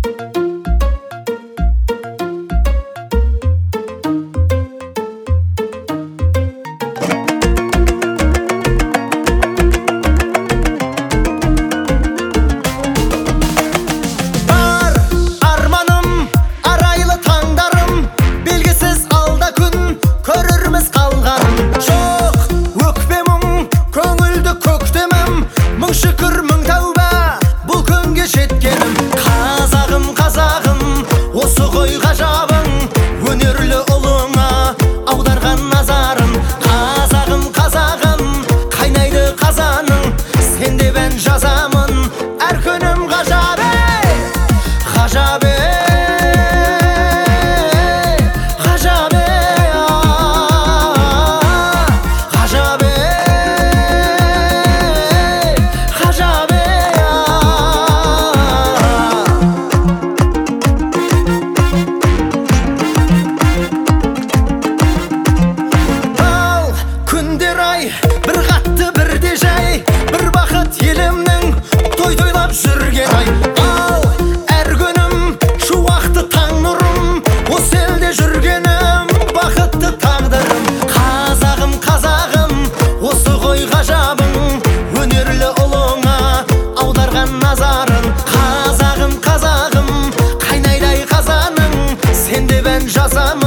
бір қатты бірде жай, бір бақыт елімнің той-тойлап жүрген ай. Ал әр күнім шуақты таң нұрым, осы елде жүргенім бақытты тағдырым. Қазағым, қазағым, осы ғой ғажабың, өнерлі ұлыңа аударған назарын. Қазағым, қазағым, қайнайдай қазаның, сен деп ән жазамын.